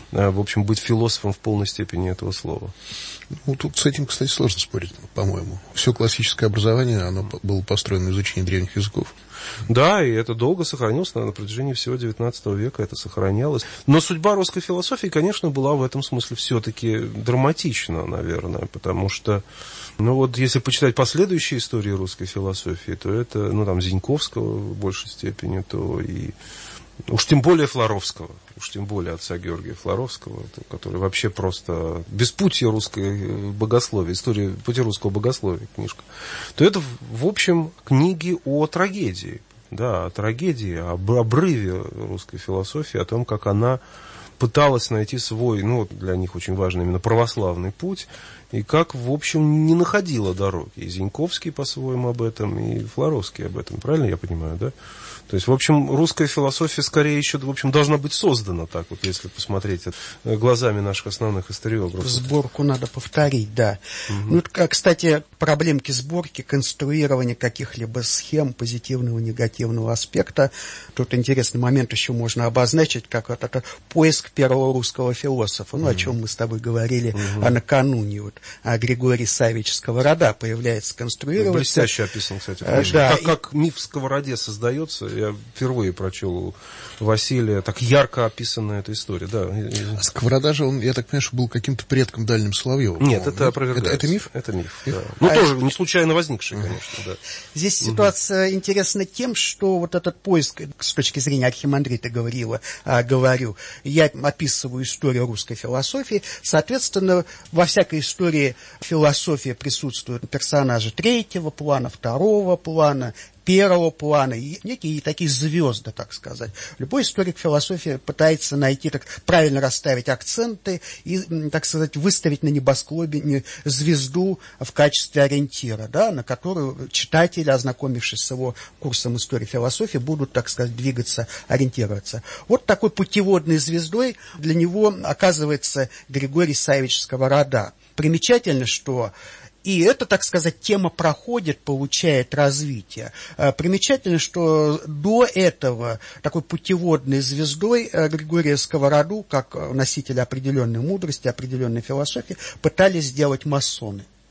в общем, быть философом в полной степени этого слова. Ну, тут с этим, кстати, сложно спорить, по-моему. Все классическое образование, оно было построено на изучении древних языков. Да, и это долго сохранилось, на протяжении всего девятнадцатого века это сохранялось. Но судьба русской философии, конечно, была в этом смысле все-таки драматична, наверное, потому что, ну вот, если почитать последующие истории русской философии, то это, ну, там, Зиньковского в большей степени, то и уж тем более Флоровского, уж тем более отца Георгия Флоровского, который вообще просто беспутье русской богословия, история пути русского богословия, книжка, то это, в общем, книги о трагедии, да, о трагедии, об обрыве русской философии, о том, как она пыталась найти свой, ну, для них очень важный именно православный путь, и как, в общем, не находила дороги. И Зиньковский по-своему об этом, и Флоровский об этом, правильно я понимаю, да? То есть, в общем, русская философия скорее еще, в общем, должна быть создана так вот, если посмотреть глазами наших основных историографов. Сборку надо повторить, да. Угу. Ну, кстати, проблемки сборки, конструирования каких-либо схем позитивного, негативного аспекта. Тут интересный момент еще можно обозначить, как вот это поиск первого русского философа, ну, угу. о чем мы с тобой говорили угу. а накануне. Вот, а Григорий Саввич Сковорода появляется, конструироваться. Блестяще описан, кстати. А, да. Как, как миф в Сковороде создается, я впервые прочел у Василия, так ярко описана эта история, да. А Сковорода же, он, я так понимаю, что был каким-то предком дальним Соловьева. Нет, это опровергается. Это, это миф? Это миф, да. Ну, а тоже не случайно возникший, конечно, да. Здесь угу. ситуация интересна тем, что вот этот поиск, с точки зрения Архимандрита Гавриила, а, говорю, я описываю историю русской философии, соответственно, во всякой истории философии присутствуют персонажи третьего плана, второго плана, первого плана, и некие такие звезды, так сказать. Любой историк философии пытается найти, так правильно расставить акценты и, так сказать, выставить на небосклоне звезду в качестве ориентира, да, на которую читатели, ознакомившись с его курсом истории философии, будут, так сказать, двигаться, ориентироваться. Вот такой путеводной звездой для него оказывается Григорий Саввич Сковорода. Примечательно, что и эта, так сказать, тема проходит, получает развитие. Примечательно, что до этого такой путеводной звездой Григория Сковороду, как носителя определенной мудрости, определенной философии, пытались сделать масоны.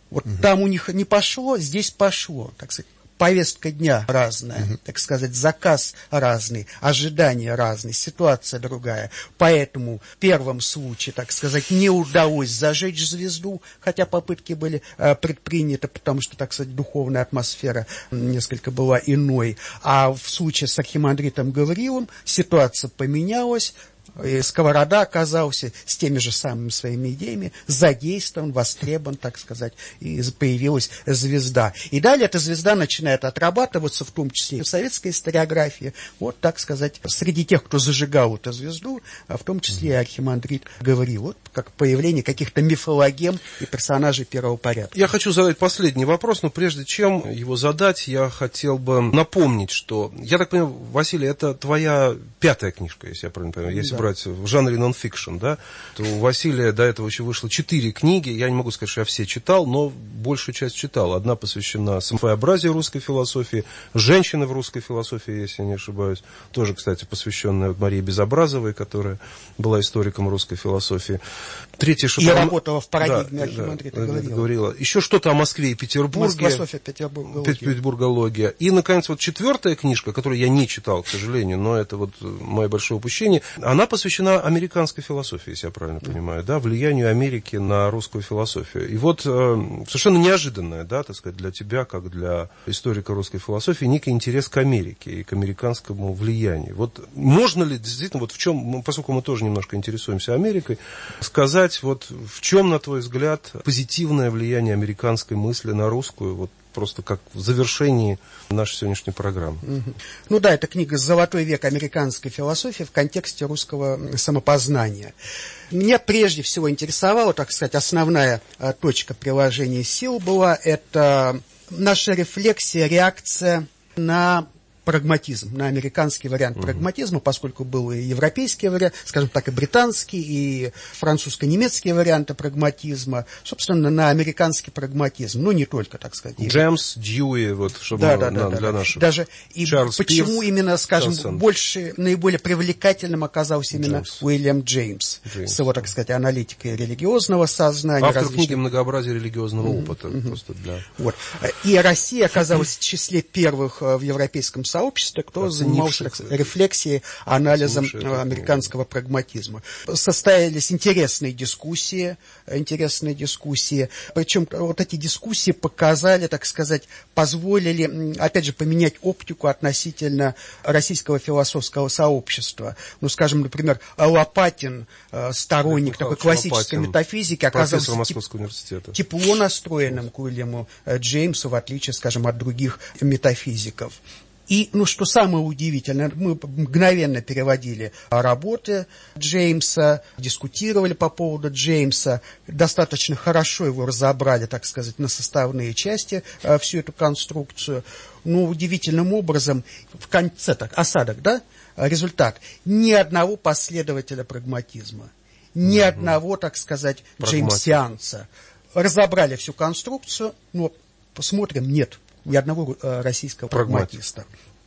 Вот угу. там у них не пошло, здесь пошло, так сказать. Повестка дня разная, uh-huh. так сказать, заказ разный, ожидания разные, ситуация другая. Поэтому в первом случае, так сказать, не удалось зажечь звезду, хотя попытки были э, предприняты, потому что, так сказать, духовная атмосфера несколько была иной. А в случае с архимандритом Гавриилом ситуация поменялась. И Сковорода оказался с теми же самыми своими идеями задействован, востребован, так сказать, и появилась звезда. И далее эта звезда начинает отрабатываться, в том числе и в советской историографии, вот, так сказать, среди тех, кто зажигал эту звезду, а в том числе и архимандрит Гавриил, вот как появление каких-то мифологем и персонажей первого порядка. Я хочу задать последний вопрос, но прежде чем его задать, я хотел бы напомнить, что, я так понимаю, Василий, это твоя пятая книжка, если я правильно понимаю, если да. брать в жанре нон-фикшн, да, то у Василия до этого еще вышло четыре книги, я не могу сказать, что я все читал, но большую часть читал. Одна посвящена своеобразию русской философии, женщины в русской философии, если я не ошибаюсь, тоже, кстати, посвященная Марии Безобразовой, которая была историком русской философии. Третья, что я там... работала в парадигме архимандрита да, Гавриила. Еще что-то о Москве и Петербурге. Философия Петербургология. Петербургология. И, наконец, вот четвертая книжка, которую я не читал, к сожалению, но это вот мое большое упущение, она посвящена американской философии, если я правильно понимаю, да, влиянию Америки на русскую философию. И вот э, совершенно неожиданное, да, так сказать, для тебя, как для историка русской философии, некий интерес к Америке и к американскому влиянию. Вот можно ли действительно, вот в чем, поскольку мы тоже немножко интересуемся Америкой, сказать, вот в чем, на твой взгляд, позитивное влияние американской мысли на русскую, вот просто как в завершении нашей сегодняшней программы. Mm-hmm. Ну да, это книга «Золотой век американской философии» в контексте русского самопознания. Меня прежде всего интересовала, так сказать, основная а, точка приложения сил была, это наша рефлексия, реакция на прагматизм, на американский вариант uh-huh. прагматизма, поскольку был и европейский вариант, скажем так, и британский, и французско-немецкие варианты прагматизма, собственно, на американский прагматизм, ну, не только, так сказать. Джеймс, Дьюи, вот, чтобы да, мы, да, на, да, для да. наших. Даже и Чарльз почему Пирс, именно, скажем, Джонсон. больше, наиболее привлекательным оказался именно Джеймс. Уильям Джеймс, Джеймс, с его, так сказать, аналитикой религиозного сознания. Автор различных... книги «Многообразие религиозного mm-hmm. опыта». Mm-hmm. Просто для... вот. И Россия оказалась в числе первых в европейском сообществе, кто занимался рефлексией, анализом американского прагматизма. Состоялись интересные дискуссии, интересные дискуссии. Причем вот эти дискуссии показали, так сказать, позволили, опять же, поменять оптику относительно российского философского сообщества. Ну, скажем, например, Лопатин, сторонник такой классической Лопатин, метафизики, оказался Московского университета. тепло настроенным к Уильяму Джеймсу, в отличие, скажем, от других метафизиков. И, ну, что самое удивительное, мы мгновенно переводили работы Джеймса, дискутировали по поводу Джеймса, достаточно хорошо его разобрали, так сказать, на составные части, всю эту конструкцию. Но удивительным образом, в конце, так, осадок, да, результат, ни одного последователя прагматизма, ни угу. одного, так сказать, джеймсианца. Разобрали всю конструкцию, но посмотрим, нет. Ни одного э, российского прагматиста.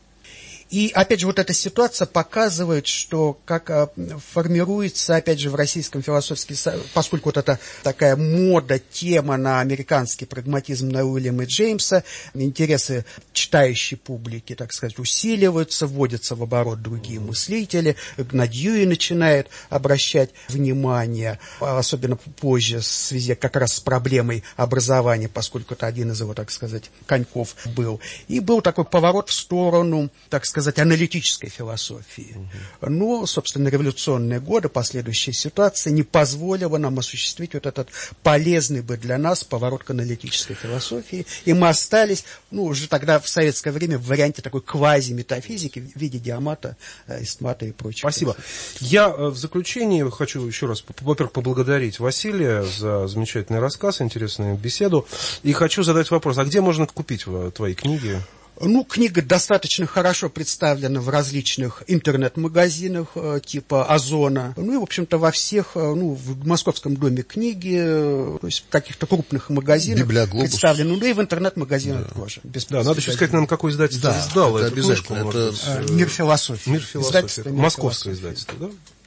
И, опять же, вот эта ситуация показывает, что как э, формируется, опять же, в российском философском, поскольку вот эта такая мода, тема на американский прагматизм, на Уильяма Джеймса, интересы читающей публики, так сказать, усиливаются, вводятся в оборот другие мыслители, на Дьюи начинает обращать внимание, особенно позже, в связи как раз с проблемой образования, поскольку это один из его, так сказать, коньков был. И был такой поворот в сторону, так сказать, аналитической философии. Угу. Но, собственно, революционные годы, последующая ситуация не позволила нам осуществить вот этот полезный бы для нас поворот к аналитической философии. И мы остались, ну, уже тогда в советское время в варианте такой квази-метафизики в виде Диамата, Эстмата и прочего. Спасибо. Я в заключение хочу еще раз, во-первых, поблагодарить Василия за замечательный рассказ, интересную беседу. И хочу задать вопрос, а где можно купить твои книги? Ну, книга достаточно хорошо представлена в различных интернет-магазинах э, типа Озона. Ну и, в общем-то, во всех, э, ну, в Московском доме книги, э, то есть в каких-то крупных магазинах представлены. Ну и в интернет-магазинах да. тоже. Без да, надо еще сказать нам, какое издательство да, издало это эту обязательно. книжку. Это... Э, Мир философии. Мир философии. Московское издательство, да?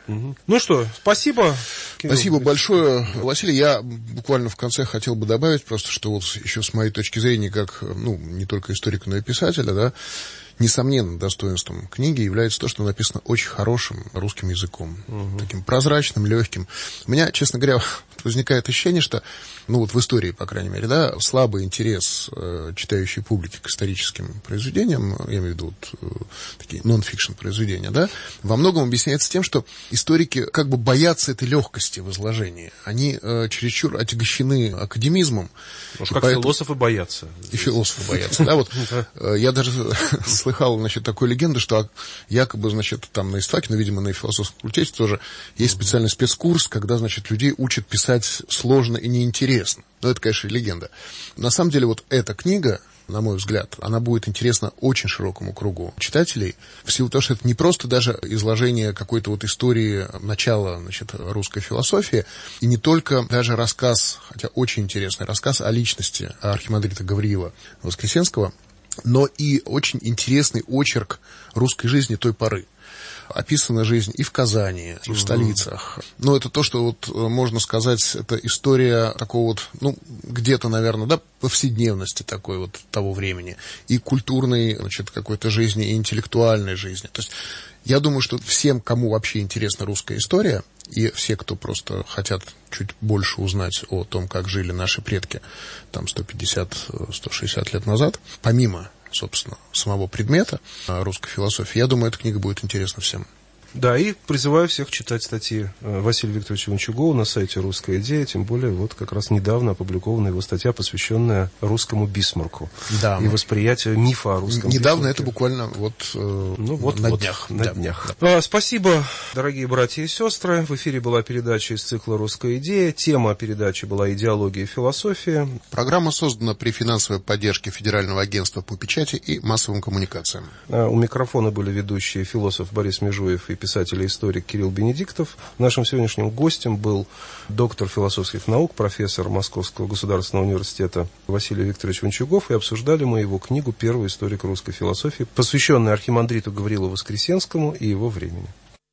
Угу. Ну что, спасибо. Кирилл. Спасибо большое, Василий. Я буквально в конце хотел бы добавить просто, что вот еще с моей точки зрения, как, ну, не только историка, но и писателя, да, несомненным достоинством книги является то, что написано очень хорошим русским языком. Угу. Таким прозрачным, легким. У меня, честно говоря, возникает ощущение, что, ну вот в истории, по крайней мере, да, слабый интерес э, читающей публики к историческим произведениям, я имею в виду вот, э, такие нон-фикшн произведения, да, во многом объясняется тем, что историки как бы боятся этой легкости в изложении. Они э, чересчур отягощены академизмом. Может, как поэтому... философы боятся. И философы боятся, да, вот. Я даже слыхал, значит, такую легенду, что якобы, значит, там на ИСТФАКе, ну, видимо, на философском факультете тоже есть специальный спецкурс, когда, значит, людей учат писать сложно и неинтересно. Но это, конечно, легенда. На самом деле, вот эта книга, на мой взгляд, она будет интересна очень широкому кругу читателей, в силу того, что это не просто даже изложение какой-то вот истории начала, значит, русской философии, и не только даже рассказ, хотя очень интересный рассказ о личности архимандрита Гавриила Воскресенского, но и очень интересный очерк русской жизни той поры. Описана жизнь и в Казани, и в столицах. Но это то, что вот можно сказать, это история такого вот, ну, где-то, наверное, да, повседневности такой вот того времени. И культурной, значит, какой-то жизни, и интеллектуальной жизни. То есть я думаю, что всем, кому вообще интересна русская история, и все, кто просто хотят чуть больше узнать о том, как жили наши предки там сто пятьдесят - сто шестьдесят лет назад, помимо, собственно, самого предмета русской философии, я думаю, эта книга будет интересна всем. Да, и призываю всех читать статьи Василия Викторовича Иванчугова на сайте «Русская идея», тем более вот как раз недавно опубликована его статья, посвященная русскому Бисмарку, да, и восприятию мифа о русском недавно Бисмарке. Это буквально вот, э, ну, вот на вот, днях. На да. днях. Да. Спасибо, дорогие братья и сестры. В эфире была передача из цикла «Русская идея». Тема передачи была «Идеология и философия». Программа создана при финансовой поддержке Федерального агентства по печати и массовым коммуникациям. У микрофона были ведущие философ Борис Межуев и писатель и историк Кирилл Бенедиктов. Нашим сегодняшним гостем был доктор философских наук, профессор Московского государственного университета Василий Викторович Иванчугов, и обсуждали мы его книгу «Первый историк русской философии», посвященную архимандриту Гавриилу Воскресенскому и его времени.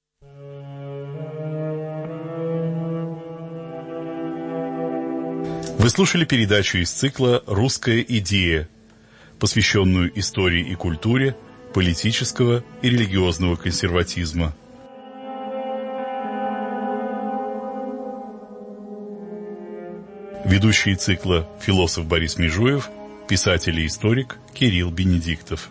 Вы слушали передачу из цикла «Русская идея», посвященную истории и культуре политического и религиозного консерватизма. Ведущие цикла философ Борис Межуев, писатель и историк Кирилл Бенедиктов.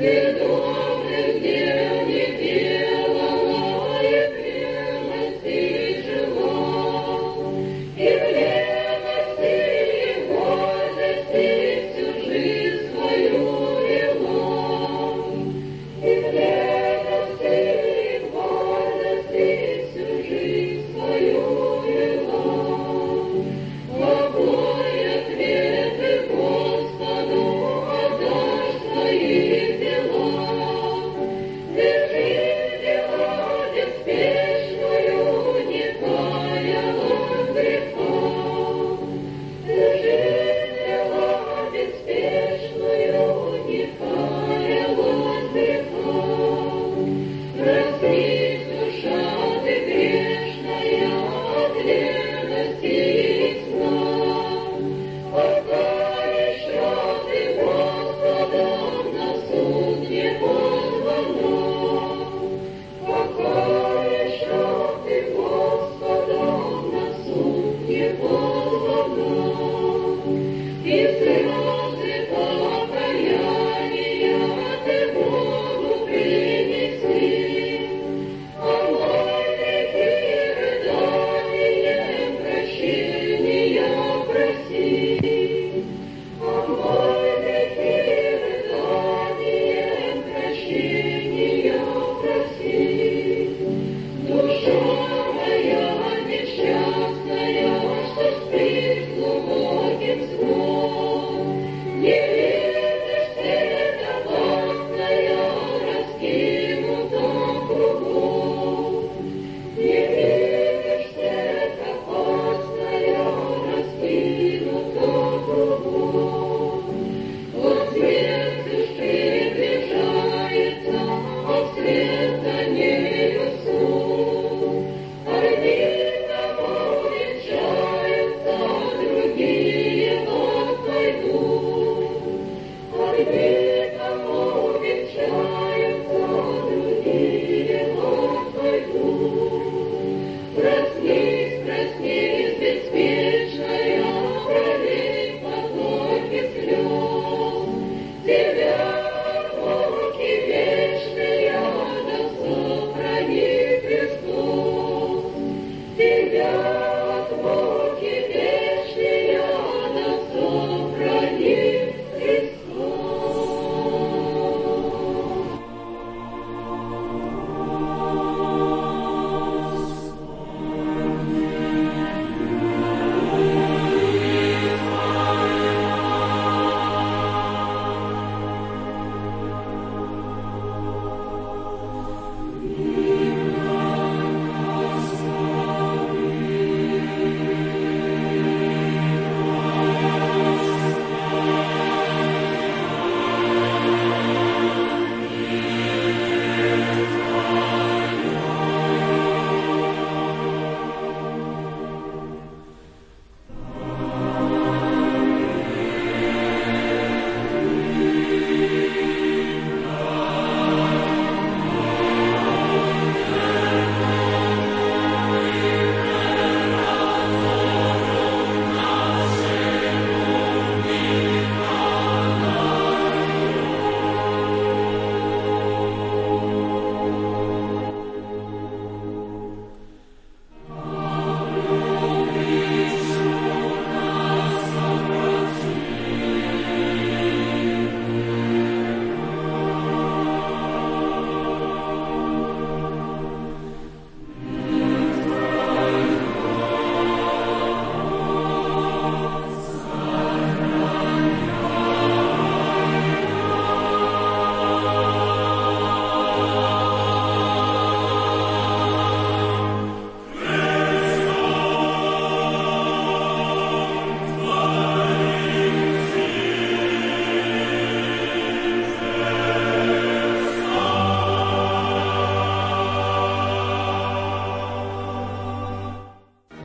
Веду